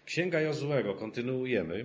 Księga Jozuego, kontynuujemy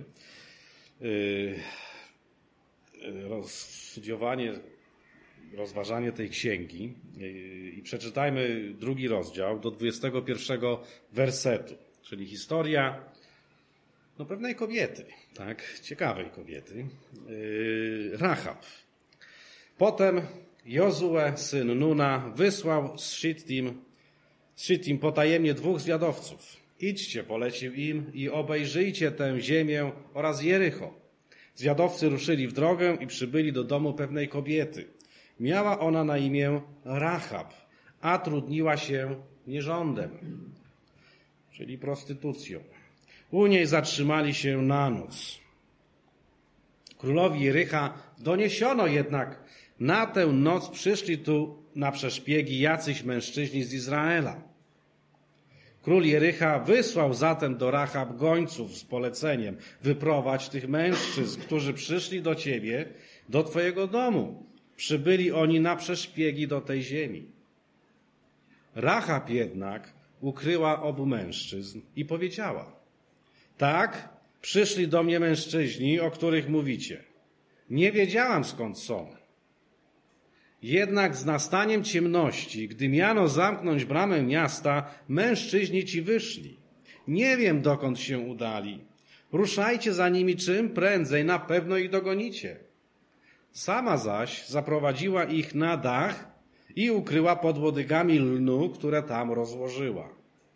studiowanie, rozważanie tej księgi i przeczytajmy 2 rozdział do 21 wersetu, czyli historia pewnej kobiety, tak, ciekawej kobiety, Rahab. Potem Jozue, syn Nuna, wysłał z Shittim potajemnie 2 zwiadowców. Idźcie, polecił im, i obejrzyjcie tę ziemię oraz Jericho. Zwiadowcy ruszyli w drogę i przybyli do domu pewnej kobiety. Miała ona na imię Rahab, a trudniła się nierządem, czyli prostytucją. U niej zatrzymali się na noc. Królowi Jericha doniesiono jednak, na tę noc przyszli tu na przeszpiegi jacyś mężczyźni z Izraela. Król Jericha wysłał zatem do Rahab gońców z poleceniem: wyprowadź tych mężczyzn, którzy przyszli do ciebie, do twojego domu. Przybyli oni na przeszpiegi do tej ziemi. Rahab jednak ukryła obu mężczyzn i powiedziała: tak, przyszli do mnie mężczyźni, o których mówicie. Nie wiedziałam, skąd są. Jednak z nastaniem ciemności, gdy miano zamknąć bramę miasta, mężczyźni ci wyszli. Nie wiem, dokąd się udali. Ruszajcie za nimi czym prędzej, na pewno ich dogonicie. Sama zaś zaprowadziła ich na dach i ukryła pod łodygami lnu, które tam rozłożyła.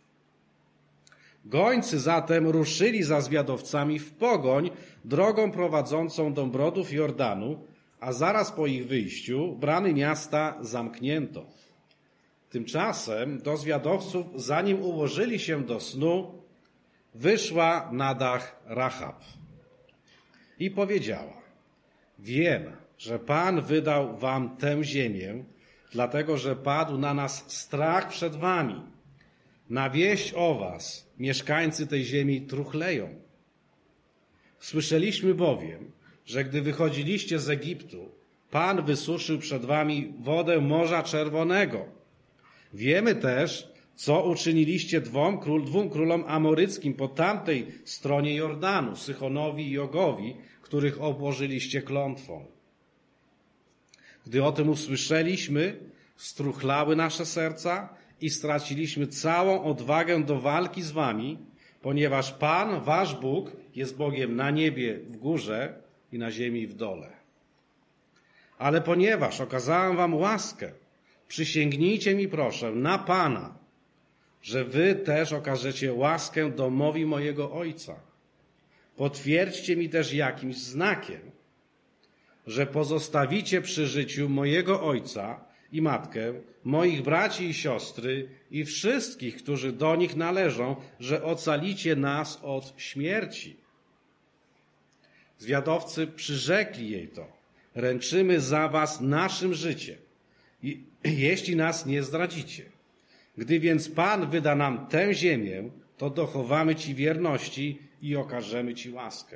Gońcy zatem ruszyli za zwiadowcami w pogoń drogą prowadzącą do brodów Jordanu, a zaraz po ich wyjściu bramy miasta zamknięto. Tymczasem do zwiadowców, zanim ułożyli się do snu, wyszła na dach Rahab i powiedziała: wiem, że Pan wydał wam tę ziemię, dlatego że padł na nas strach przed wami. Na wieść o was mieszkańcy tej ziemi truchleją. Słyszeliśmy bowiem, że gdy wychodziliście z Egiptu, Pan wysuszył przed wami wodę Morza Czerwonego. Wiemy też, co uczyniliście dwóm królom amoryckim po tamtej stronie Jordanu, Sychonowi i Ogowi, których obłożyliście klątwą. Gdy o tym usłyszeliśmy, struchlały nasze serca i straciliśmy całą odwagę do walki z wami, ponieważ Pan, wasz Bóg, jest Bogiem na niebie w górze i na ziemi w dole. Ale ponieważ okazałem wam łaskę, przysięgnijcie mi proszę na Pana, że wy też okażecie łaskę domowi mojego ojca. Potwierdźcie mi też jakimś znakiem, że pozostawicie przy życiu mojego ojca i matkę, moich braci i siostry i wszystkich, którzy do nich należą, że ocalicie nas od śmierci. Zwiadowcy przyrzekli jej to: ręczymy za was naszym życiem, jeśli nas nie zdradzicie. Gdy więc Pan wyda nam tę ziemię, to dochowamy ci wierności i okażemy ci łaskę.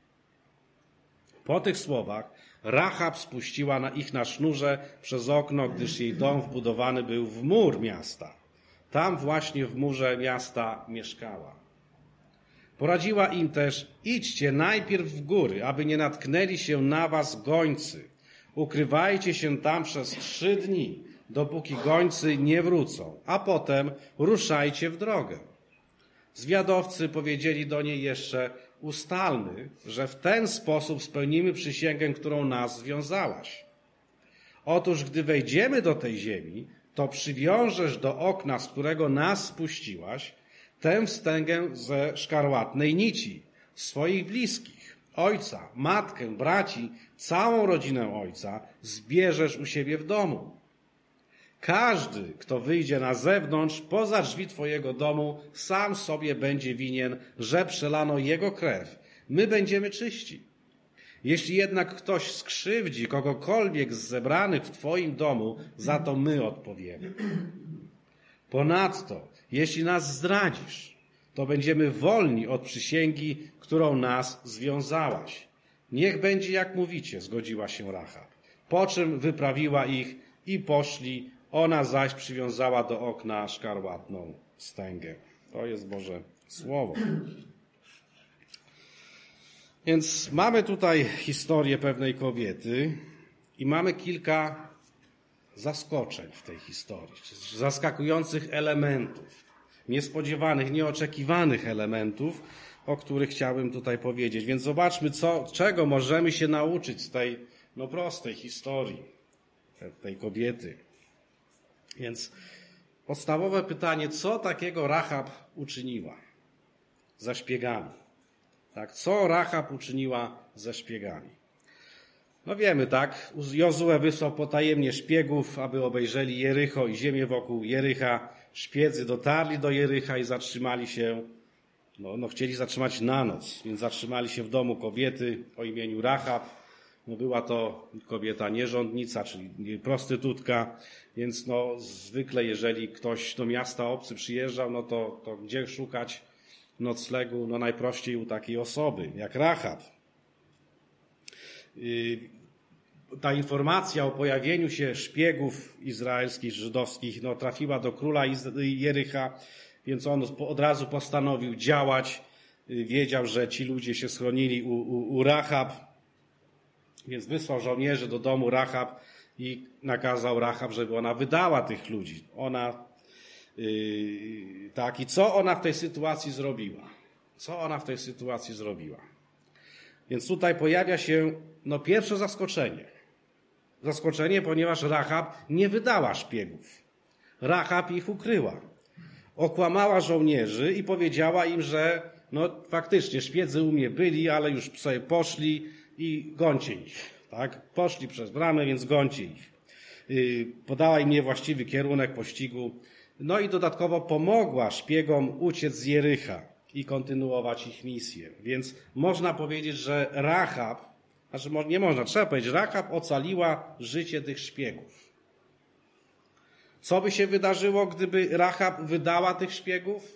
Po tych słowach Rahab spuściła ich na sznurze przez okno, gdyż jej dom wbudowany był w mur miasta. Tam właśnie w murze miasta mieszkała. Poradziła im też: idźcie najpierw w góry, aby nie natknęli się na was gońcy. Ukrywajcie się tam przez 3 dni, dopóki gońcy nie wrócą, a potem ruszajcie w drogę. Zwiadowcy powiedzieli do niej jeszcze: ustalmy, że w ten sposób spełnimy przysięgę, którą nas związałaś. Otóż, gdy wejdziemy do tej ziemi, to przywiążesz do okna, z którego nas spuściłaś, tę wstęgę ze szkarłatnej nici, swoich bliskich, ojca, matkę, braci, całą rodzinę ojca zbierzesz u siebie w domu. Każdy, kto wyjdzie na zewnątrz, poza drzwi twojego domu, sam sobie będzie winien, że przelano jego krew. My będziemy czyści. Jeśli jednak ktoś skrzywdzi kogokolwiek z zebranych w twoim domu, za to my odpowiemy. Ponadto, jeśli nas zdradzisz, to będziemy wolni od przysięgi, którą nas związałaś. Niech będzie jak mówicie, zgodziła się Rahab. Po czym wyprawiła ich i poszli, ona zaś przywiązała do okna szkarłatną wstęgę. To jest Boże Słowo. Więc mamy tutaj historię pewnej kobiety i mamy kilka zaskoczeń w tej historii, zaskakujących elementów, niespodziewanych, nieoczekiwanych elementów, o których chciałbym tutaj powiedzieć. Więc zobaczmy, czego możemy się nauczyć z tej prostej historii tej kobiety. Więc podstawowe pytanie, co takiego Rahab uczyniła ze szpiegami? Tak, co Rahab uczyniła ze szpiegami? No wiemy, tak, Jozue wysłał potajemnie szpiegów, aby obejrzeli Jericho i ziemię wokół Jericha. Szpiedzy dotarli do Jericha i zatrzymali się, chcieli zatrzymać na noc, więc zatrzymali się w domu kobiety o imieniu Rahab. Była to kobieta nierządnica, czyli prostytutka, więc zwykle jeżeli ktoś do miasta obcy przyjeżdżał, to gdzie szukać noclegu? Najprościej u takiej osoby, jak Rahab. Ta informacja o pojawieniu się szpiegów izraelskich, żydowskich, trafiła do króla Jericha, więc on od razu postanowił działać. Wiedział, że ci ludzie się schronili u Rahab, więc wysłał żołnierzy do domu Rahab i nakazał Rahab, żeby ona wydała tych ludzi. I co ona w tej sytuacji zrobiła? Co ona w tej sytuacji zrobiła? Więc tutaj pojawia się pierwsze zaskoczenie. Zaskoczenie, ponieważ Rahab nie wydała szpiegów. Rahab ich ukryła. Okłamała żołnierzy i powiedziała im, że faktycznie szpiedzy u mnie byli, ale już sobie poszli i gońcie ich. Tak? Poszli przez bramę, więc gońcie ich. Podała im niewłaściwy kierunek pościgu. I dodatkowo pomogła szpiegom uciec z Jericha i kontynuować ich misję. Więc można powiedzieć, że trzeba powiedzieć, Rahab ocaliła życie tych szpiegów. Co by się wydarzyło, gdyby Rahab wydała tych szpiegów?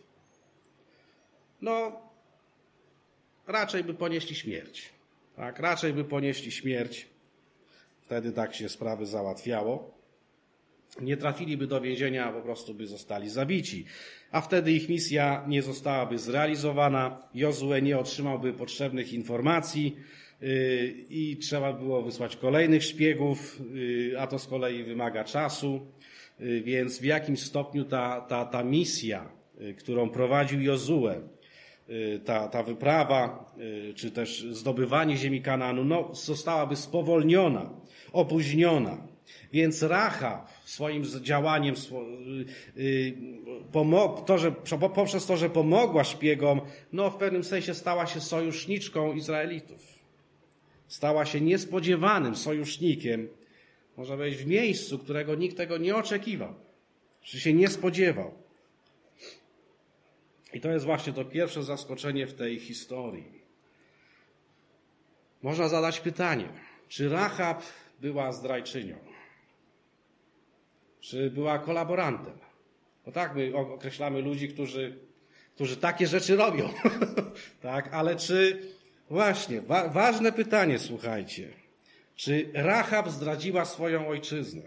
Raczej by ponieśli śmierć. Tak, raczej by ponieśli śmierć. Wtedy tak się sprawy załatwiało. Nie trafiliby do więzienia, a po prostu by zostali zabici. A wtedy ich misja nie zostałaby zrealizowana, Jozue nie otrzymałby potrzebnych informacji i trzeba było wysłać kolejnych szpiegów, a to z kolei wymaga czasu. Więc w jakimś stopniu ta misja, którą prowadził Jozue, ta wyprawa, czy też zdobywanie ziemi Kanaanu, zostałaby spowolniona, opóźniona. Więc Rahab swoim działaniem, poprzez to, że pomogła szpiegom, w pewnym sensie stała się sojuszniczką Izraelitów. Stała się niespodziewanym sojusznikiem, można powiedzieć, w miejscu, którego nikt tego nie oczekiwał, czy się nie spodziewał. I to jest właśnie to pierwsze zaskoczenie w tej historii. Można zadać pytanie, czy Rahab była zdrajczynią? Czy była kolaborantem? Bo tak my określamy ludzi, którzy takie rzeczy robią. Tak, ale właśnie, ważne pytanie, słuchajcie. Czy Rahab zdradziła swoją ojczyznę?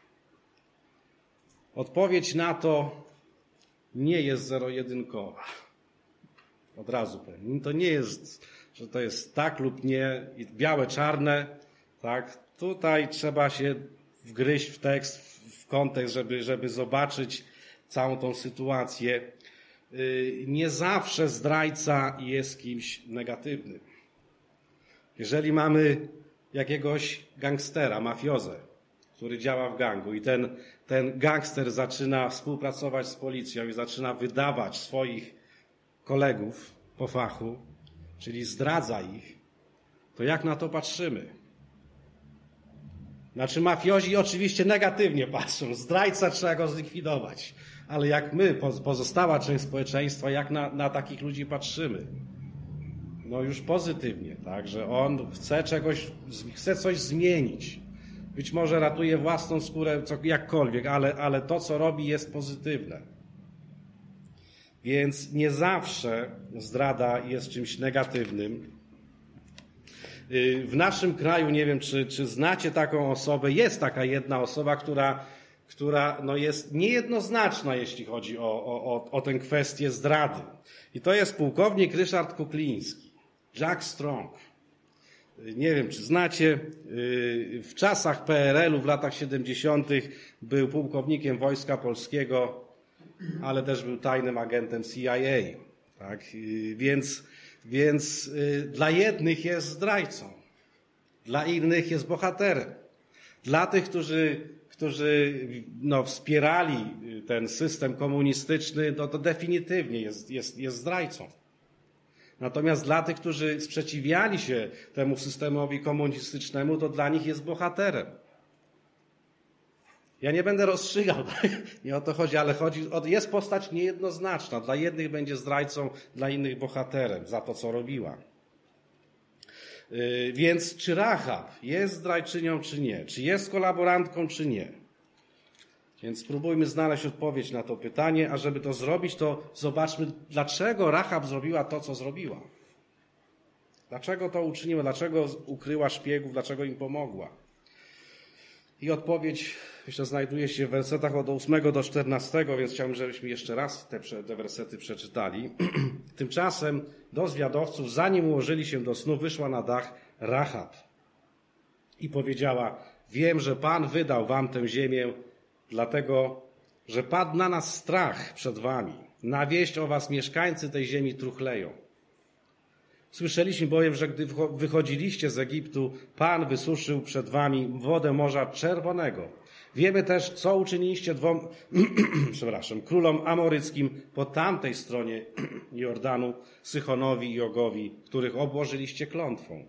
Odpowiedź na to nie jest zero-jedynkowa. Od razu powiem. To nie jest, że to jest tak lub nie, białe, czarne. Tak? Tutaj trzeba się wgryźć w tekst, w kontekst, żeby zobaczyć całą tą sytuację. Nie zawsze zdrajca jest kimś negatywnym. Jeżeli mamy jakiegoś gangstera, mafiozę, który działa w gangu i ten gangster zaczyna współpracować z policją i zaczyna wydawać swoich kolegów po fachu, czyli zdradza ich, to jak na to patrzymy? Znaczy mafiozi oczywiście negatywnie patrzą, zdrajca trzeba go zlikwidować, ale jak my, pozostała część społeczeństwa, jak na takich ludzi patrzymy? Już pozytywnie, tak, że on chce coś zmienić. Być może ratuje własną skórę, jakkolwiek, ale to, co robi, jest pozytywne. Więc nie zawsze zdrada jest czymś negatywnym. W naszym kraju, nie wiem, czy znacie taką osobę, jest taka jedna osoba, która jest niejednoznaczna, jeśli chodzi o tę kwestię zdrady. I to jest pułkownik Ryszard Kukliński, Jack Strong. Nie wiem, czy znacie, w czasach PRL-u w latach 70. był pułkownikiem Wojska Polskiego, ale też był tajnym agentem CIA. Tak? Więc dla jednych jest zdrajcą, dla innych jest bohaterem. Dla tych, którzy wspierali ten system komunistyczny, to definitywnie jest zdrajcą. Natomiast dla tych, którzy sprzeciwiali się temu systemowi komunistycznemu, to dla nich jest bohaterem. Ja nie będę rozstrzygał, nie o to chodzi, ale jest postać niejednoznaczna. Dla jednych będzie zdrajcą, dla innych bohaterem za to, co robiła. Więc czy Rahab jest zdrajczynią, czy nie? Czy jest kolaborantką, czy nie? Więc spróbujmy znaleźć odpowiedź na to pytanie, a żeby to zrobić, to zobaczmy, dlaczego Rahab zrobiła to, co zrobiła. Dlaczego to uczyniła? Dlaczego ukryła szpiegów? Dlaczego im pomogła? I odpowiedź, myślę, znajduje się w wersetach od 8 do 14, więc chciałbym, żebyśmy jeszcze raz te wersety przeczytali. Tymczasem do zwiadowców, zanim ułożyli się do snu, wyszła na dach Rahab i powiedziała: wiem, że Pan wydał wam tę ziemię, dlatego, że padł na nas strach przed wami. Na wieść o was mieszkańcy tej ziemi truchleją. Słyszeliśmy bowiem, że gdy wychodziliście z Egiptu, Pan wysuszył przed wami wodę Morza Czerwonego. Wiemy też, co uczyniliście królom amoryckim po tamtej stronie Jordanu, Sychonowi i Ogowi, których obłożyliście klątwą.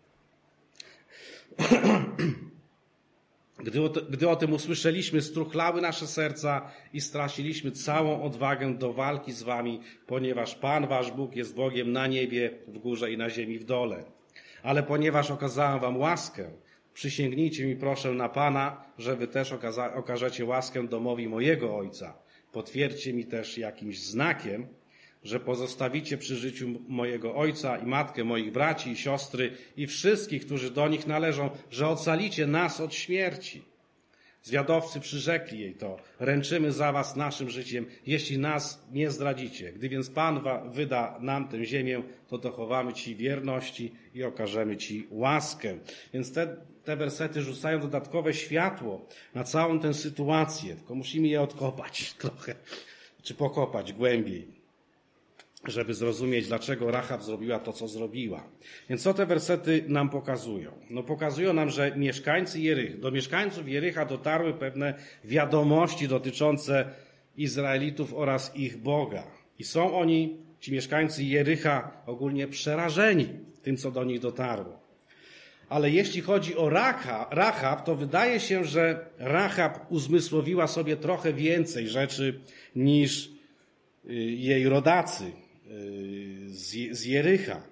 Gdy o tym usłyszeliśmy, struchlały nasze serca i straciliśmy całą odwagę do walki z wami, ponieważ Pan wasz Bóg jest Bogiem na niebie, w górze i na ziemi w dole. Ale ponieważ okazałem wam łaskę, przysięgnijcie mi proszę na Pana, że wy też okażecie łaskę domowi mojego ojca. Potwierdźcie mi też jakimś znakiem, że pozostawicie przy życiu mojego ojca i matkę, moich braci i siostry i wszystkich, którzy do nich należą, że ocalicie nas od śmierci. Zwiadowcy przyrzekli jej to: ręczymy za was naszym życiem, jeśli nas nie zdradzicie. Gdy więc Pan wyda nam tę ziemię, to dochowamy ci wierności i okażemy ci łaskę. Więc te wersety rzucają dodatkowe światło na całą tę sytuację, tylko musimy je odkopać trochę, czy pokopać głębiej, żeby zrozumieć, dlaczego Rahab zrobiła to, co zrobiła. Więc co te wersety nam pokazują? No pokazują nam, że do mieszkańców Jericha dotarły pewne wiadomości dotyczące Izraelitów oraz ich Boga. I są oni, ci mieszkańcy Jericha, ogólnie przerażeni tym, co do nich dotarło. Ale jeśli chodzi o Rahab, to wydaje się, że Rahab uzmysłowiła sobie trochę więcej rzeczy niż jej rodacy z Jericha.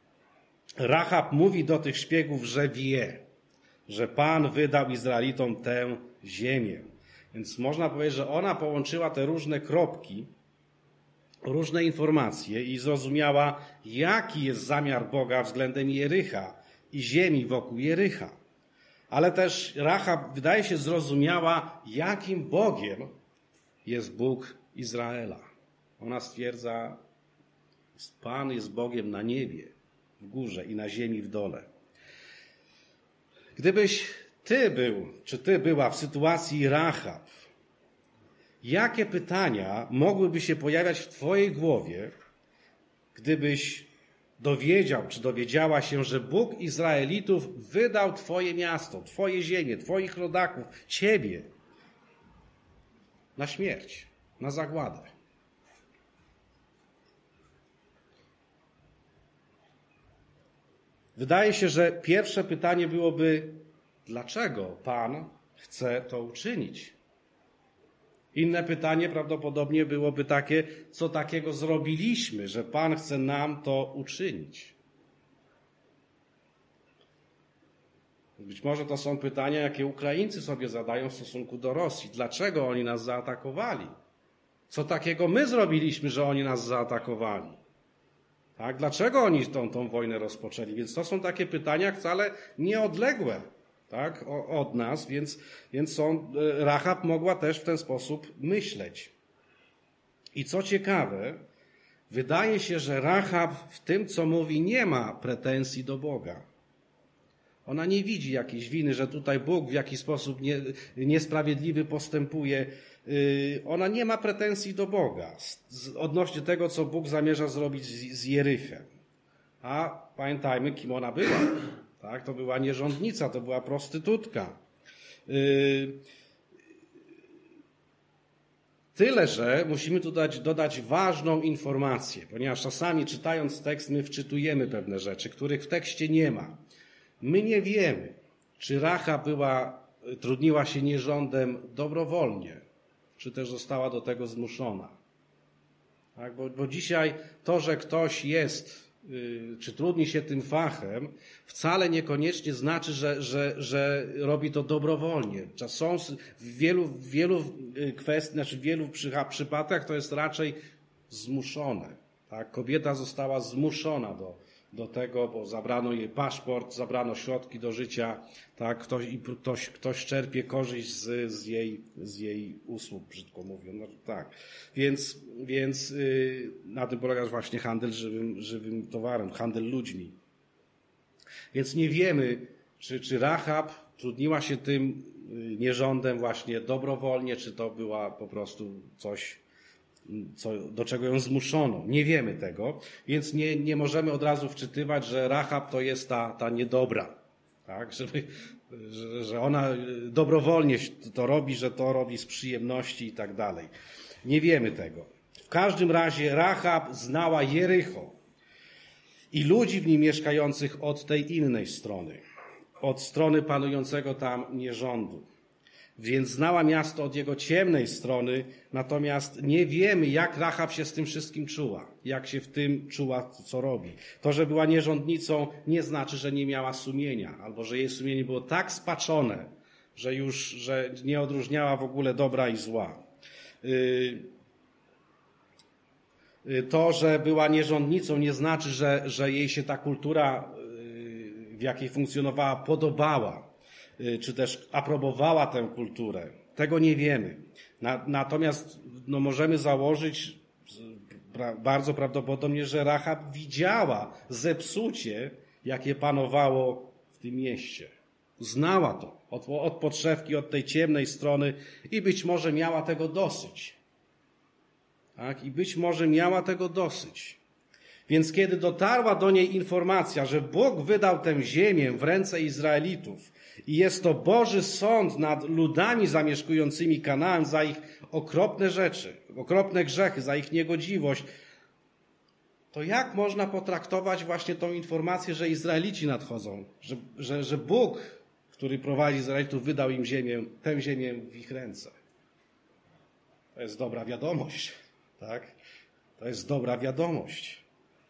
Rahab mówi do tych szpiegów, że wie, że Pan wydał Izraelitom tę ziemię. Więc można powiedzieć, że ona połączyła te różne kropki, różne informacje i zrozumiała, jaki jest zamiar Boga względem Jericha i ziemi wokół Jericha. Ale też Rahab, wydaje się, zrozumiała, jakim Bogiem jest Bóg Izraela. Ona stwierdza, Pan jest Bogiem na niebie, w górze i na ziemi w dole. Gdybyś ty był, czy ty była w sytuacji Rahab, jakie pytania mogłyby się pojawiać w twojej głowie, gdybyś dowiedział, czy dowiedziała się, że Bóg Izraelitów wydał twoje miasto, twoje ziemię, twoich rodaków, ciebie na śmierć, na zagładę? Wydaje się, że pierwsze pytanie byłoby, dlaczego Pan chce to uczynić? Inne pytanie prawdopodobnie byłoby takie, co takiego zrobiliśmy, że Pan chce nam to uczynić? Być może to są pytania, jakie Ukraińcy sobie zadają w stosunku do Rosji. Dlaczego oni nas zaatakowali? Co takiego my zrobiliśmy, że oni nas zaatakowali? Tak? Dlaczego oni tą wojnę rozpoczęli? Więc to są takie pytania wcale nieodległe, tak, od nas, więc Rahab mogła też w ten sposób myśleć. I co ciekawe, wydaje się, że Rahab w tym, co mówi, nie ma pretensji do Boga. Ona nie widzi jakiejś winy, że tutaj Bóg w jakiś sposób niesprawiedliwy postępuje. Ona nie ma pretensji do Boga odnośnie tego, co Bóg zamierza zrobić z Jerychem. A pamiętajmy, kim ona była. Tak? To była nierządnica, to była prostytutka. Tyle, że musimy tu dodać ważną informację, ponieważ czasami czytając tekst my wczytujemy pewne rzeczy, których w tekście nie ma. My nie wiemy, czy Rahab trudniła się nierządem dobrowolnie, czy też została do tego zmuszona. Tak? Bo dzisiaj to, że ktoś jest, czy trudni się tym fachem, wcale niekoniecznie znaczy, że robi to dobrowolnie. Są w wielu kwestii, znaczy w wielu przypadkach to jest raczej zmuszone. Tak? Kobieta została zmuszona do tego, bo zabrano jej paszport, zabrano środki do życia, tak? Ktoś czerpie korzyść z jej usług, brzydko mówiąc. No, tak. Więc na tym polega właśnie handel żywym towarem, handel ludźmi. Więc nie wiemy, czy Rahab trudniła się tym nierządem właśnie dobrowolnie, czy to była po prostu coś, do czego ją zmuszono. Nie wiemy tego, więc nie możemy od razu wczytywać, że Rahab to jest ta niedobra. Tak? Że ona dobrowolnie to robi, że to robi z przyjemności i tak dalej. Nie wiemy tego. W każdym razie Rahab znała Jericho i ludzi w nim mieszkających od tej innej strony, od strony panującego tam nierządu. Więc znała miasto od jego ciemnej strony, natomiast nie wiemy, jak Rahab się z tym wszystkim czuła, jak się w tym czuła, co robi. To, że była nierządnicą, nie znaczy, że nie miała sumienia, albo że jej sumienie było tak spaczone, że nie odróżniała w ogóle dobra i zła. To, że była nierządnicą, nie znaczy, że jej się ta kultura, w jakiej funkcjonowała, podobała, czy też aprobowała tę kulturę. Tego nie wiemy. Natomiast możemy założyć bardzo prawdopodobnie, że Rahab widziała zepsucie, jakie panowało w tym mieście. Znała to od podszewki, od tej ciemnej strony i być może miała tego dosyć. Tak? I być może miała tego dosyć. Więc kiedy dotarła do niej informacja, że Bóg wydał tę ziemię w ręce Izraelitów i jest to Boży sąd nad ludami zamieszkującymi Kanaan za ich okropne rzeczy, okropne grzechy, za ich niegodziwość, to jak można potraktować właśnie tą informację, że Izraelici nadchodzą, że Bóg, który prowadzi Izraelitów, wydał im tę ziemię w ich ręce? To jest dobra wiadomość, tak? To jest dobra wiadomość.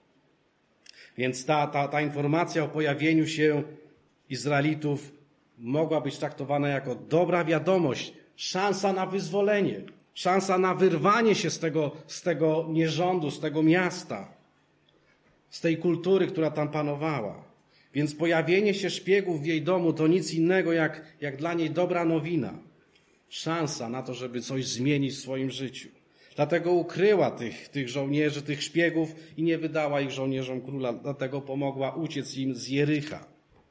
Więc ta informacja o pojawieniu się Izraelitów mogła być traktowana jako dobra wiadomość, szansa na wyzwolenie, szansa na wyrwanie się z tego nierządu, z tego miasta, z tej kultury, która tam panowała. Więc pojawienie się szpiegów w jej domu to nic innego jak dla niej dobra nowina. Szansa na to, żeby coś zmienić w swoim życiu. Dlatego ukryła tych żołnierzy, tych szpiegów i nie wydała ich żołnierzom króla. Dlatego pomogła uciec im z Jericha.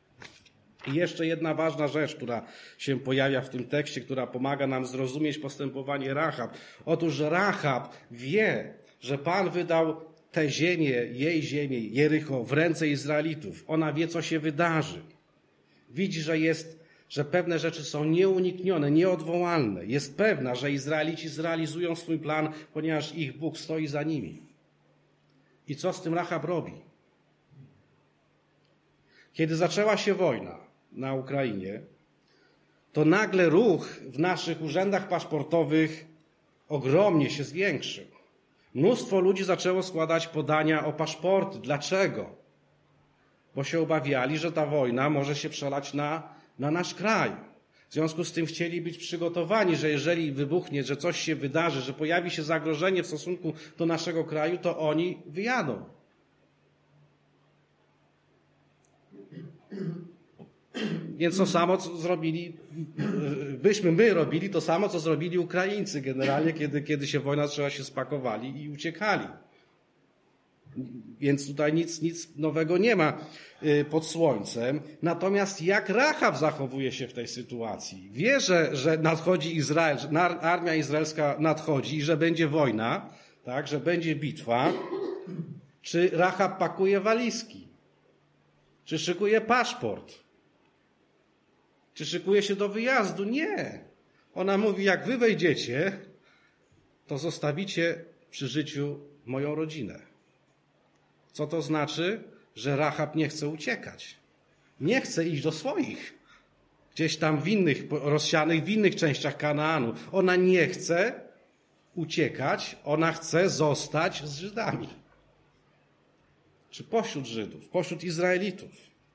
I jeszcze jedna ważna rzecz, która się pojawia w tym tekście, która pomaga nam zrozumieć postępowanie Rahab. Otóż Rahab wie, że Pan wydał tę ziemię, jej ziemię, Jericho, w ręce Izraelitów. Ona wie, co się wydarzy. Widzi, że pewne rzeczy są nieuniknione, nieodwołalne. Jest pewna, że Izraelici zrealizują swój plan, ponieważ ich Bóg stoi za nimi. I co z tym Rahab robi? Kiedy zaczęła się wojna na Ukrainie, to nagle ruch w naszych urzędach paszportowych ogromnie się zwiększył. Mnóstwo ludzi zaczęło składać podania o paszporty. Dlaczego? Bo się obawiali, że ta wojna może się przelać na nasz kraj. W związku z tym chcieli być przygotowani, że jeżeli wybuchnie, że coś się wydarzy, że pojawi się zagrożenie w stosunku do naszego kraju, to oni wyjadą. Więc to samo, co zrobili, my robili to samo, co zrobili Ukraińcy generalnie, kiedy się wojna zaczęła, się spakowali i uciekali. Więc tutaj nic nowego nie ma pod słońcem. Natomiast jak Rahab zachowuje się w tej sytuacji? Wie, że nadchodzi Izrael, że armia izraelska nadchodzi i że będzie wojna, tak, że będzie bitwa. Czy Rahab pakuje walizki? Czy szykuje paszport? Czy szykuje się do wyjazdu? Nie. Ona mówi, jak wy wejdziecie, to zostawicie przy życiu moją rodzinę. Co to znaczy? Że Rahab nie chce uciekać. Nie chce iść do swoich. Gdzieś tam rozsianych w innych częściach Kanaanu. Ona nie chce uciekać, ona chce zostać z Żydami. Czy pośród Żydów, pośród Izraelitów.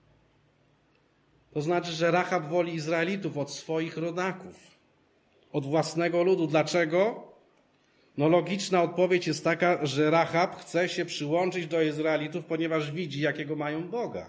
To znaczy, że Rahab woli Izraelitów od swoich rodaków, od własnego ludu. Dlaczego? No logiczna odpowiedź jest taka, że Rahab chce się przyłączyć do Izraelitów, ponieważ widzi, jakiego mają Boga.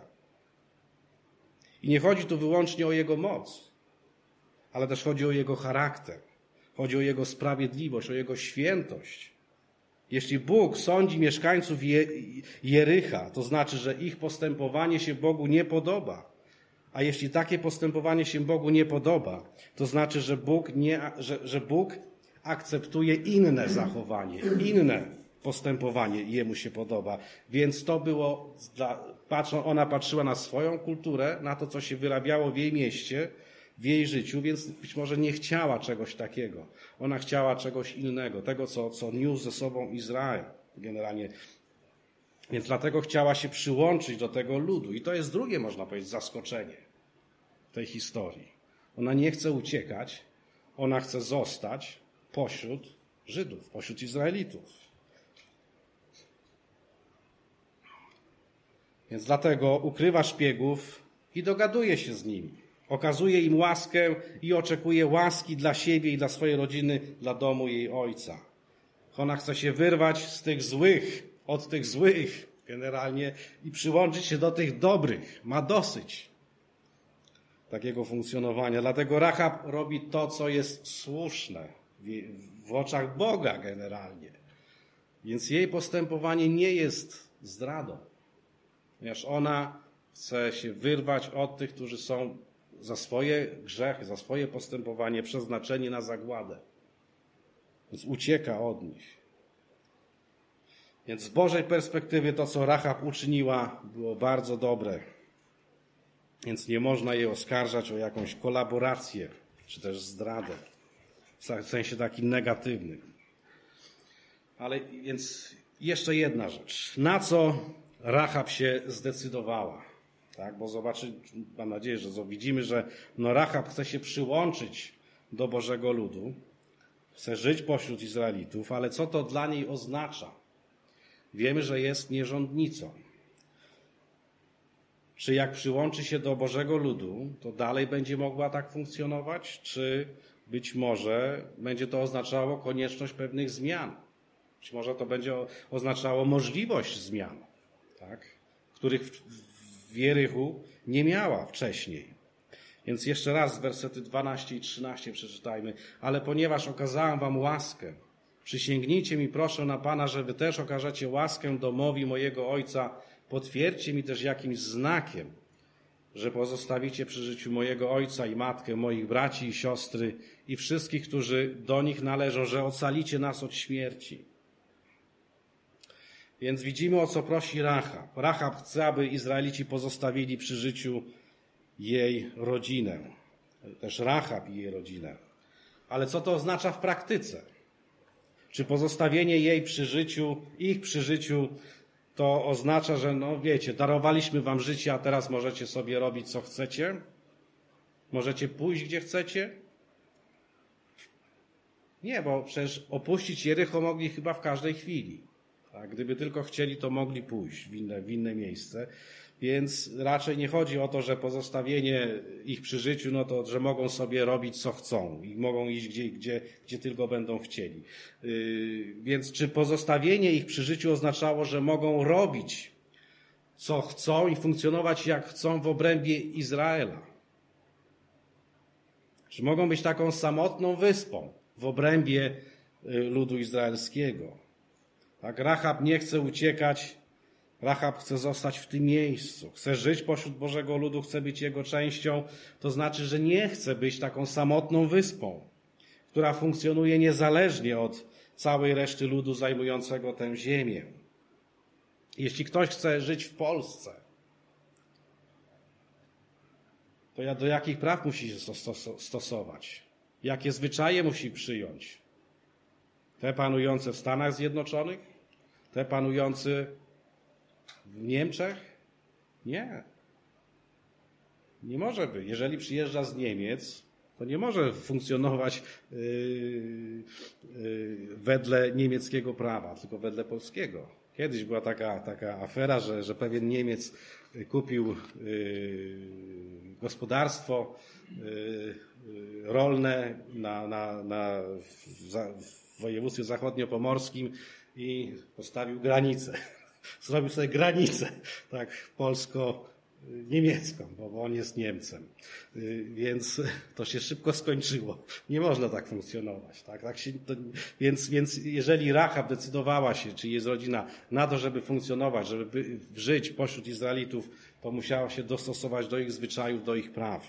I nie chodzi tu wyłącznie o Jego moc, ale też chodzi o Jego charakter. Chodzi o Jego sprawiedliwość, o Jego świętość. Jeśli Bóg sądzi mieszkańców Jericha, to znaczy, że ich postępowanie się Bogu nie podoba. A jeśli takie postępowanie się Bogu nie podoba, to znaczy, że Bóg akceptuje inne zachowanie, inne postępowanie Jemu się podoba. Więc to było, ona patrzyła na swoją kulturę, na to, co się wyrabiało w jej mieście, w jej życiu, więc być może nie chciała czegoś takiego. Ona chciała czegoś innego, tego, co niósł ze sobą Izrael generalnie. Więc dlatego chciała się przyłączyć do tego ludu. I to jest drugie, można powiedzieć, zaskoczenie w tej historii. Ona nie chce uciekać, ona chce zostać pośród Żydów, pośród Izraelitów. Więc dlatego ukrywa szpiegów i dogaduje się z nimi. Okazuje im łaskę i oczekuje łaski dla siebie i dla swojej rodziny, dla domu jej ojca. Ona chce się wyrwać z tych złych, od tych złych generalnie i przyłączyć się do tych dobrych. Ma dosyć takiego funkcjonowania. Dlatego Rahab robi to, co jest słuszne w oczach Boga generalnie. Więc jej postępowanie nie jest zdradą. Ponieważ ona chce się wyrwać od tych, którzy są za swoje grzechy, za swoje postępowanie przeznaczeni na zagładę. Więc ucieka od nich. Więc z Bożej perspektywy to, co Rahab uczyniła, było bardzo dobre. Więc nie można jej oskarżać o jakąś kolaborację, czy też zdradę. W sensie takim negatywnym. Ale więc jeszcze jedna rzecz. Na co Rahab się zdecydowała? Tak, bo mam nadzieję, że widzimy, że Rahab chce się przyłączyć do Bożego ludu. Chce żyć pośród Izraelitów, ale co to dla niej oznacza? Wiemy, że jest nierządnicą. Czy jak przyłączy się do Bożego ludu, to dalej będzie mogła tak funkcjonować? Czy być może będzie to oznaczało konieczność pewnych zmian? Być może to będzie oznaczało możliwość zmian, tak? Których w Jerychu nie miała wcześniej. Więc jeszcze raz wersety 12 i 13 przeczytajmy. Ale ponieważ okazałem wam łaskę, przysięgnijcie mi proszę na Pana, że wy też okażecie łaskę domowi mojego ojca. Potwierdźcie mi też jakimś znakiem, że pozostawicie przy życiu mojego ojca i matkę, moich braci i siostry i wszystkich, którzy do nich należą, że ocalicie nas od śmierci. Więc widzimy, o co prosi Rahab. Rahab chce, aby Izraelici pozostawili przy życiu jej rodzinę. Też Rahab i jej rodzinę. Ale co to oznacza w praktyce? Czy pozostawienie jej przy życiu, ich przy życiu, to oznacza, że wiecie, darowaliśmy wam życie, a teraz możecie sobie robić, co chcecie? Możecie pójść, gdzie chcecie? Nie, bo przecież opuścić Jericho mogli chyba w każdej chwili. Tak? Gdyby tylko chcieli, to mogli pójść w inne miejsce. Więc raczej nie chodzi o to, że pozostawienie ich przy życiu, to że mogą sobie robić, co chcą i mogą iść, gdzie tylko będą chcieli. Więc czy pozostawienie ich przy życiu oznaczało, że mogą robić, co chcą i funkcjonować, jak chcą w obrębie Izraela? Czy mogą być taką samotną wyspą w obrębie ludu izraelskiego? Tak, Rahab nie chce uciekać, Rahab chce zostać w tym miejscu, chce żyć pośród Bożego ludu, chce być jego częścią. To znaczy, że nie chce być taką samotną wyspą, która funkcjonuje niezależnie od całej reszty ludu zajmującego tę ziemię. Jeśli ktoś chce żyć w Polsce, to do jakich praw musi się stosować? Jakie zwyczaje musi przyjąć? Te panujące w Stanach Zjednoczonych? Te panujące w Niemczech? Nie. Nie może być. Jeżeli przyjeżdża z Niemiec, to nie może funkcjonować wedle niemieckiego prawa, tylko wedle polskiego. Kiedyś była taka afera, że pewien Niemiec kupił gospodarstwo rolne w województwie zachodniopomorskim i postawił granicę. Zrobił sobie granicę, tak, polsko-niemiecką, bo on jest Niemcem. Więc to się szybko skończyło. Nie można tak funkcjonować. Tak? Więc jeżeli Rahab decydowała się, czy jest rodzina, na to, żeby funkcjonować, żeby żyć pośród Izraelitów, to musiała się dostosować do ich zwyczajów, do ich praw.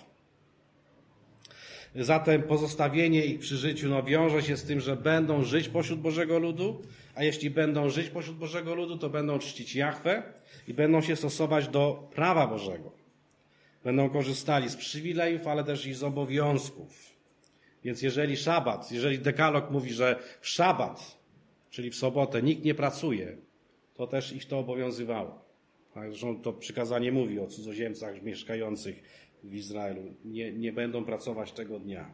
Zatem pozostawienie ich przy życiu wiąże się z tym, że będą żyć pośród Bożego ludu, a jeśli będą żyć pośród Bożego ludu, to będą czcić Jahwe i będą się stosować do prawa Bożego. Będą korzystali z przywilejów, ale też i z obowiązków. Więc jeżeli dekalog mówi, że w szabat, czyli w sobotę, nikt nie pracuje, to też ich to obowiązywało. Zresztą to przykazanie mówi o cudzoziemcach mieszkających w Izraelu. Nie będą pracować tego dnia.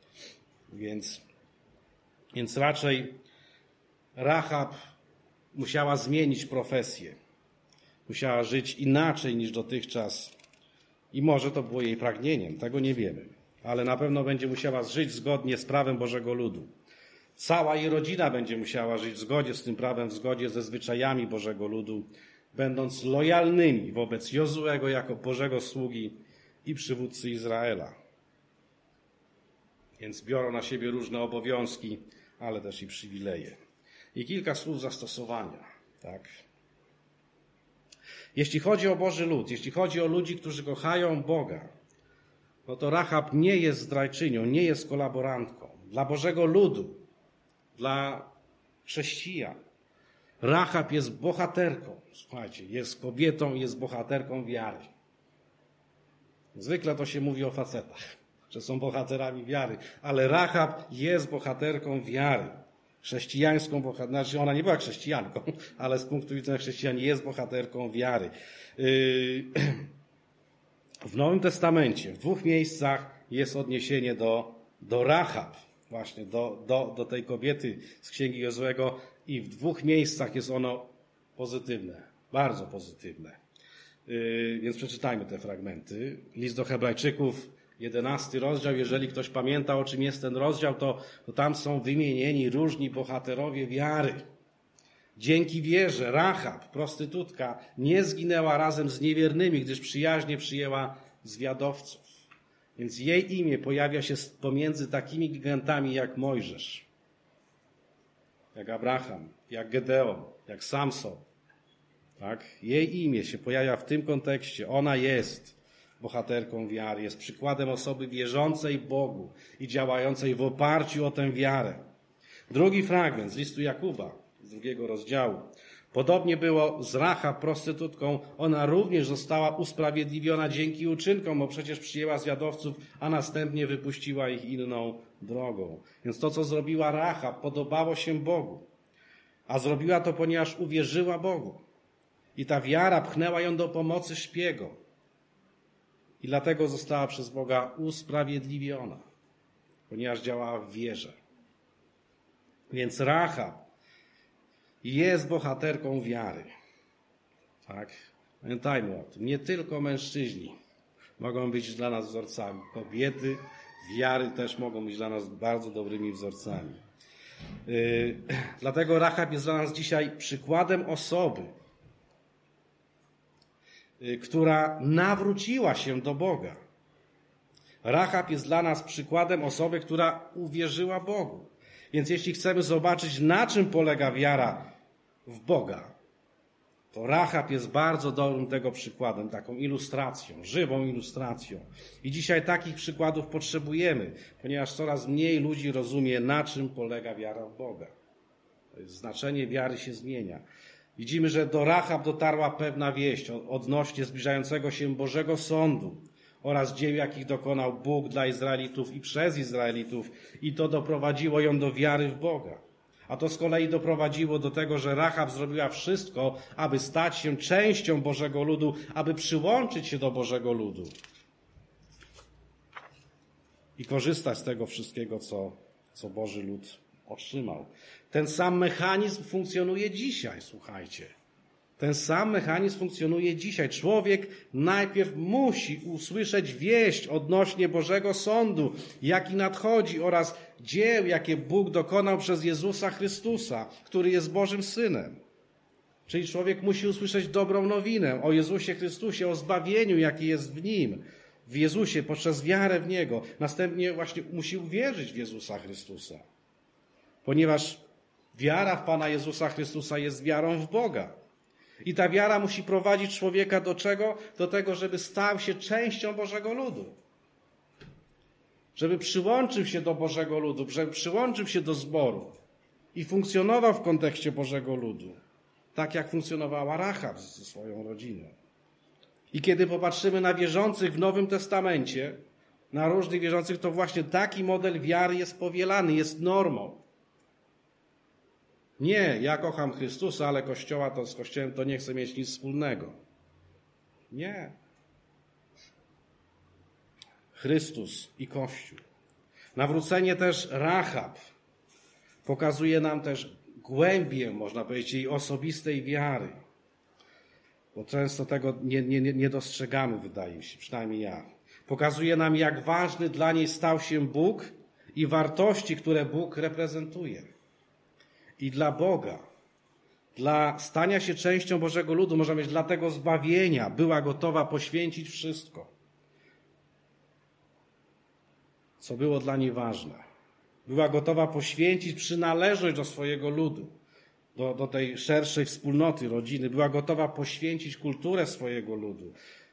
Więc raczej Rahab musiała zmienić profesję. Musiała żyć inaczej niż dotychczas. I może to było jej pragnieniem, tego nie wiemy. Ale na pewno będzie musiała żyć zgodnie z prawem Bożego ludu. Cała jej rodzina będzie musiała żyć w zgodzie z tym prawem, w zgodzie ze zwyczajami Bożego ludu, będąc lojalnymi wobec Jozuego jako Bożego sługi i przywódcy Izraela. Więc biorą na siebie różne obowiązki, ale też i przywileje. I kilka słów zastosowania. Tak? Jeśli chodzi o Boży lud, jeśli chodzi o ludzi, którzy kochają Boga, no to Rahab nie jest zdrajczynią, nie jest kolaborantką. Dla Bożego ludu, dla chrześcijan, Rahab jest bohaterką. Słuchajcie, jest kobietą, jest bohaterką wiary. Zwykle to się mówi o facetach, że są bohaterami wiary, ale Rahab jest bohaterką wiary. Chrześcijańską bohaterką, znaczy ona nie była chrześcijanką, ale z punktu widzenia chrześcijan jest bohaterką wiary. W Nowym Testamencie w 2 miejscach jest odniesienie do Rahab, właśnie do tej kobiety z Księgi Jozuego i w 2 miejscach jest ono pozytywne, bardzo pozytywne. Więc przeczytajmy te fragmenty. List do Hebrajczyków, 11 rozdział. Jeżeli ktoś pamięta, o czym jest ten rozdział, to tam są wymienieni różni bohaterowie wiary. Dzięki wierze Rahab, prostytutka, nie zginęła razem z niewiernymi, gdyż przyjaźnie przyjęła zwiadowców. Więc jej imię pojawia się pomiędzy takimi gigantami jak Mojżesz, jak Abraham, jak Gedeon, jak Samson. Tak? Jej imię się pojawia w tym kontekście. Ona jest bohaterką wiary, jest przykładem osoby wierzącej Bogu i działającej w oparciu o tę wiarę. Drugi fragment z listu Jakuba, z 2 rozdziału. Podobnie było z Rahab, prostytutką. Ona również została usprawiedliwiona dzięki uczynkom, bo przecież przyjęła zwiadowców, a następnie wypuściła ich inną drogą. Więc to, co zrobiła Rahab, podobało się Bogu. A zrobiła to, ponieważ uwierzyła Bogu. I ta wiara pchnęła ją do pomocy szpiegom. I dlatego została przez Boga usprawiedliwiona, ponieważ działała w wierze. Więc Rahab jest bohaterką wiary. Tak? Pamiętajmy o tym. Nie tylko mężczyźni mogą być dla nas wzorcami. Kobiety wiary też mogą być dla nas bardzo dobrymi wzorcami. Dlatego Rahab jest dla nas dzisiaj przykładem osoby, która nawróciła się do Boga. Rahab jest dla nas przykładem osoby, która uwierzyła Bogu. Więc jeśli chcemy zobaczyć, na czym polega wiara w Boga, To Rahab jest bardzo dobrym tego przykładem, taką ilustracją, żywą ilustracją. I dzisiaj takich przykładów potrzebujemy, ponieważ coraz mniej ludzi rozumie, na czym polega wiara w Boga. Znaczenie wiary się zmienia. Widzimy, że do Rahab dotarła pewna wieść odnośnie zbliżającego się Bożego Sądu oraz dzieł, jakich dokonał Bóg dla Izraelitów i przez Izraelitów, i to doprowadziło ją do wiary w Boga. A to z kolei doprowadziło do tego, że Rahab zrobiła wszystko, aby stać się częścią Bożego ludu, aby przyłączyć się do Bożego ludu i korzystać z tego wszystkiego, co Boży lud otrzymał. Ten sam mechanizm funkcjonuje dzisiaj, słuchajcie. Ten sam mechanizm funkcjonuje dzisiaj. Człowiek najpierw musi usłyszeć wieść odnośnie Bożego Sądu, jaki nadchodzi, oraz dzieł, jakie Bóg dokonał przez Jezusa Chrystusa, który jest Bożym Synem. Czyli człowiek musi usłyszeć dobrą nowinę o Jezusie Chrystusie, o zbawieniu, jakie jest w Nim, w Jezusie, poprzez wiarę w Niego. Następnie właśnie musi uwierzyć w Jezusa Chrystusa, ponieważ wiara w Pana Jezusa Chrystusa jest wiarą w Boga. I ta wiara musi prowadzić człowieka do czego? Do tego, żeby stał się częścią Bożego ludu. Żeby przyłączył się do Bożego ludu, żeby przyłączył się do zboru i funkcjonował w kontekście Bożego ludu. Tak jak funkcjonowała Rahab ze swoją rodziną. I kiedy popatrzymy na wierzących w Nowym Testamencie, na różnych wierzących, to właśnie taki model wiary jest powielany, jest normą. Nie, ja kocham Chrystusa, ale z Kościołem to nie chcę mieć nic wspólnego. Nie. Chrystus i Kościół. Nawrócenie też Rahab pokazuje nam też głębię, można powiedzieć, jej osobistej wiary. Bo często tego nie dostrzegamy, wydaje mi się, przynajmniej ja. Pokazuje nam, jak ważny dla niej stał się Bóg i wartości, które Bóg reprezentuje. I dla Boga, dla stania się częścią Bożego ludu, można mieć dla tego zbawienia, była gotowa poświęcić wszystko, co było dla niej ważne. Była gotowa poświęcić przynależność do swojego ludu, do tej szerszej wspólnoty, rodziny. Była gotowa poświęcić kulturę swojego ludu.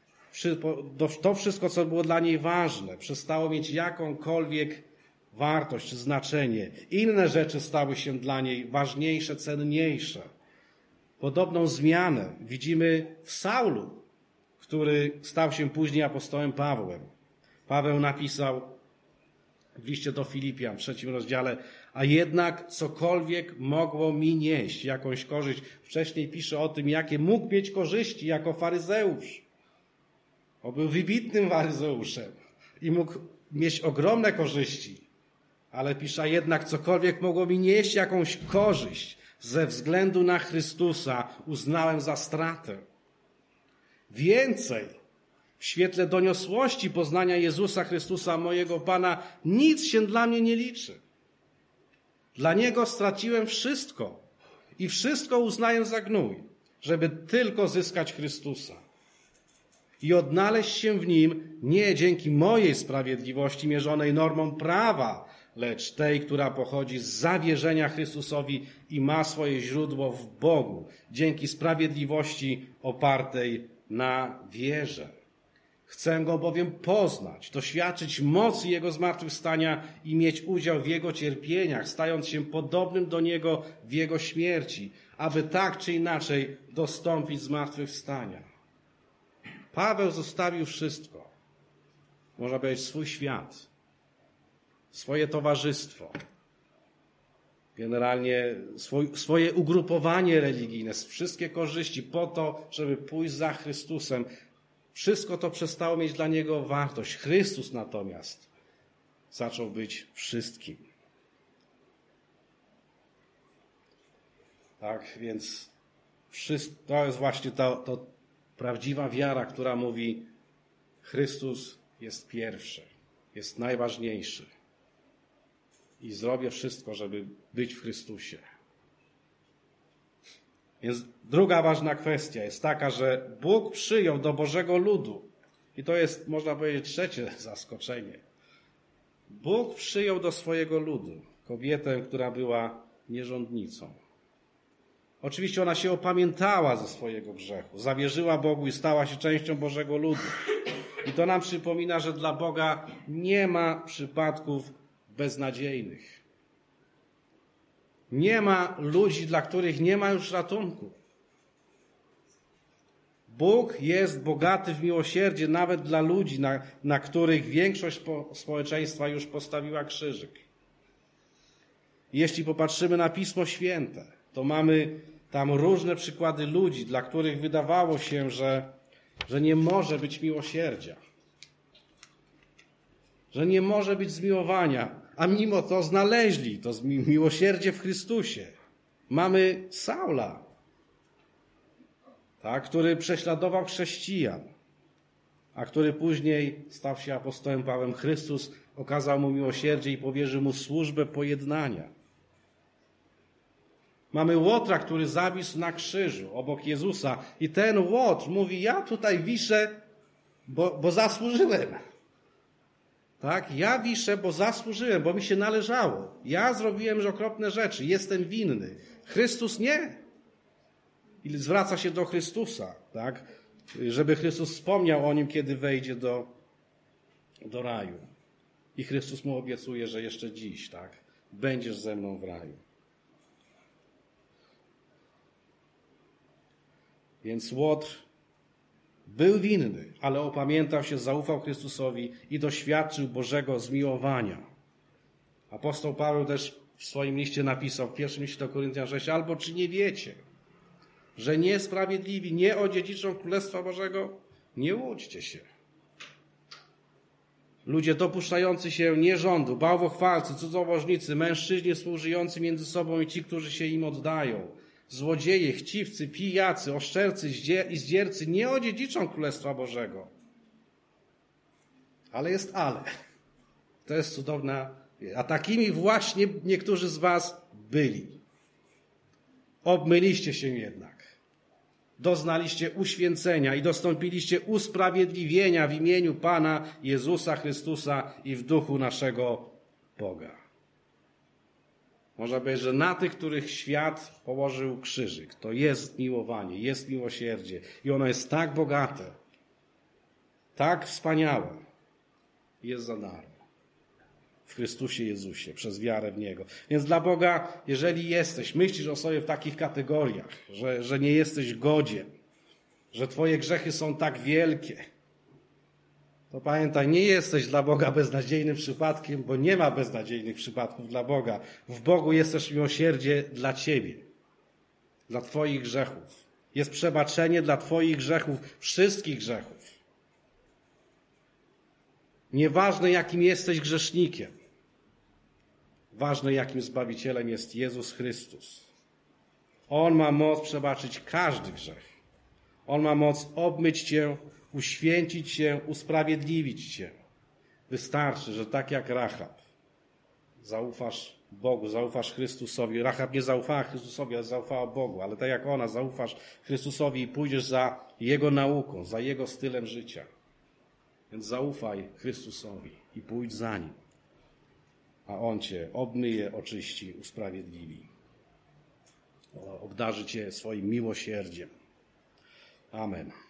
To wszystko, co było dla niej ważne, przestało mieć jakąkolwiek wartość czy znaczenie. Inne rzeczy stały się dla niej ważniejsze, cenniejsze. Podobną zmianę widzimy w Saulu, który stał się później apostołem Pawłem. Paweł napisał w liście do Filipian, w 3 rozdziale: a jednak cokolwiek mogło mi nieść jakąś korzyść. Wcześniej pisze o tym, jakie mógł mieć korzyści jako faryzeusz. On był wybitnym faryzeuszem i mógł mieć ogromne korzyści. Ale pisze, a jednak cokolwiek mogło mi nieść jakąś korzyść ze względu na Chrystusa, uznałem za stratę. Więcej, w świetle doniosłości poznania Jezusa Chrystusa, mojego Pana, nic się dla mnie nie liczy. Dla Niego straciłem wszystko i wszystko uznaję za gnój, żeby tylko zyskać Chrystusa i odnaleźć się w Nim nie dzięki mojej sprawiedliwości mierzonej normą prawa, lecz tej, która pochodzi z zawierzenia Chrystusowi i ma swoje źródło w Bogu, dzięki sprawiedliwości opartej na wierze. Chcę Go bowiem poznać, doświadczyć mocy Jego zmartwychwstania i mieć udział w Jego cierpieniach, stając się podobnym do Niego w Jego śmierci, aby tak czy inaczej dostąpić zmartwychwstania. Paweł zostawił wszystko. Można powiedzieć swój świat, swoje towarzystwo, generalnie swoje ugrupowanie religijne, wszystkie korzyści po to, żeby pójść za Chrystusem. Wszystko to przestało mieć dla niego wartość. Chrystus natomiast zaczął być wszystkim. Tak, więc to jest właśnie to prawdziwa wiara, która mówi: Chrystus jest pierwszy, jest najważniejszy. I zrobię wszystko, żeby być w Chrystusie. Więc druga ważna kwestia jest taka, że Bóg przyjął do Bożego ludu. I to jest, można powiedzieć, trzecie zaskoczenie. Bóg przyjął do swojego ludu kobietę, która była nierządnicą. Oczywiście ona się opamiętała ze swojego grzechu, zawierzyła Bogu i stała się częścią Bożego ludu. I to nam przypomina, że dla Boga nie ma przypadków beznadziejnych. Nie ma ludzi, dla których nie ma już ratunku. Bóg jest bogaty w miłosierdzie nawet dla ludzi, na których większość społeczeństwa już postawiła krzyżyk. Jeśli popatrzymy na Pismo Święte, to mamy tam różne przykłady ludzi, dla których wydawało się, że nie może być miłosierdzia, że nie może być zmiłowania, a mimo to znaleźli to miłosierdzie w Chrystusie. Mamy Saula, tak, który prześladował chrześcijan, a który później stał się apostołem Pawłem. Chrystus okazał mu miłosierdzie i powierzył mu służbę pojednania. Mamy Łotra, który zawisł na krzyżu obok Jezusa i ten Łotr mówi, ja tutaj wiszę, bo zasłużyłem. Tak, ja wiszę, bo zasłużyłem, bo mi się należało. Ja zrobiłem okropne rzeczy, jestem winny. Chrystus nie. I zwraca się do Chrystusa, tak, żeby Chrystus wspomniał o nim, kiedy wejdzie do raju. I Chrystus mu obiecuje, że jeszcze dziś, tak, będziesz ze mną w raju. Więc Łotr był winny, ale opamiętał się, zaufał Chrystusowi i doświadczył Bożego zmiłowania. Apostoł Paweł też w swoim liście napisał, w pierwszym liście do Koryntian 6, albo czy nie wiecie, że niesprawiedliwi nie odziedziczą Królestwa Bożego? Nie łudźcie się. Ludzie dopuszczający się nierządu, bałwochwalcy, cudzołożnicy, mężczyźni współżyjący między sobą i ci, którzy się im oddają, złodzieje, chciwcy, pijacy, oszczercy i zdziercy nie odziedziczą Królestwa Bożego. Ale jest ale. To jest cudowna. A takimi właśnie niektórzy z was byli. Obmyliście się jednak. Doznaliście uświęcenia i dostąpiliście usprawiedliwienia w imieniu Pana Jezusa Chrystusa i w duchu naszego Boga. Można powiedzieć, że na tych, których świat położył krzyżyk, to jest miłowanie, jest miłosierdzie i ono jest tak bogate, tak wspaniałe, jest za darmo. W Chrystusie Jezusie, przez wiarę w Niego. Więc dla Boga, jeżeli myślisz o sobie w takich kategoriach, że nie jesteś godzien, że twoje grzechy są tak wielkie, to pamiętaj, nie jesteś dla Boga beznadziejnym przypadkiem, bo nie ma beznadziejnych przypadków dla Boga. W Bogu jest też miłosierdzie dla ciebie, dla twoich grzechów. Jest przebaczenie dla twoich grzechów, wszystkich grzechów. Nieważne, jakim jesteś grzesznikiem. Ważne, jakim Zbawicielem jest Jezus Chrystus. On ma moc przebaczyć każdy grzech. On ma moc obmyć cię, uświęcić cię, usprawiedliwić cię. Wystarczy, że tak jak Rahab zaufasz Bogu, zaufasz Chrystusowi. Rahab nie zaufała Chrystusowi, ale zaufała Bogu. Ale tak jak ona, zaufasz Chrystusowi i pójdziesz za Jego nauką, za Jego stylem życia. Więc zaufaj Chrystusowi i pójdź za Nim. A On cię obmyje, oczyści, usprawiedliwi. Obdarzy cię swoim miłosierdziem. Amen.